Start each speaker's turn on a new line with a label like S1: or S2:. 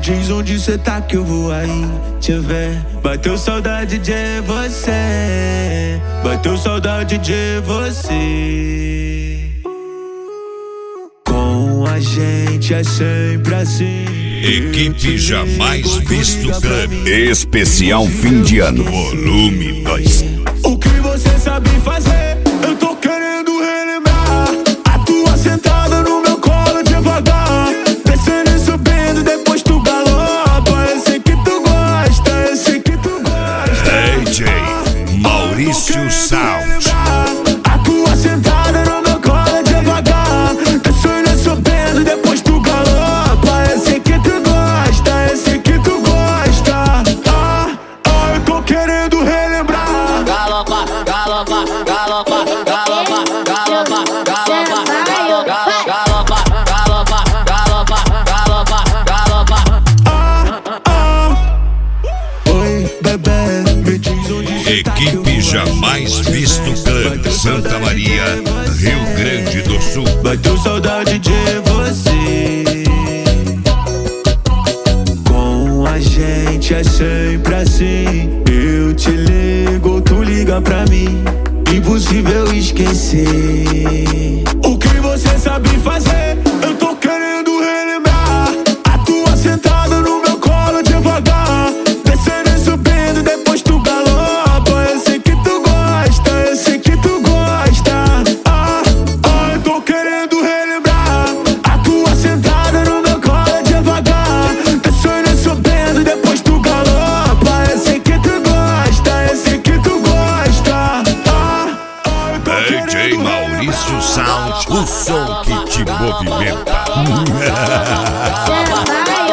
S1: diz onde cê tá que eu vou aí te ver. Bateu saudade de você, bateu saudade de você. Com a gente é sempre assim.
S2: Equipe Jamais Visto Club.
S3: Especial fim de ano, volume 2.
S1: O que você sabe fazer, eu tô querendo relembrar. A tua sentada no meu colo devagar, descendo e subindo, depois tu galopa. Eu sei que tu gosta, eu sei que tu gosta.
S2: DJ Maurício Sound.
S1: A tua sentada no meu colo devagar, descendo e subindo, depois tu galopa. Eu sei que tu gosta, eu sei que tu gosta. Eu tô querendo relembrar.
S4: Galopa, galopa, galopa, galopa, galopa, galopa, galopa, galopa, galopa, galopa, galopa.
S1: Oi, bebê, me diz onde cê tá que eu
S2: Equipe
S1: vou
S2: Jamais
S1: aí.
S2: Visto Club, Santa Maria, Rio Grande do Sul.
S1: Bateu saudade de você. Com a gente é sempre assim. Eu te ligo, tu liga pra mim. Impossível esquecer. O que você sabe fazer, eu tô querendo relembrar. A tua sentada no meu colo devagar, descendo e subindo, depois tu galopa. Eu sei que tu gosta, eu sei que tu gosta. Eu tô querendo relembrar. A tua sentada no meu colo devagar, descendo e subindo, depois tu galopa. Eu sei que tu gosta, eu sei que tu gosta.
S2: DJ Maurício Sound, o som que te movimenta.
S4: Galopa,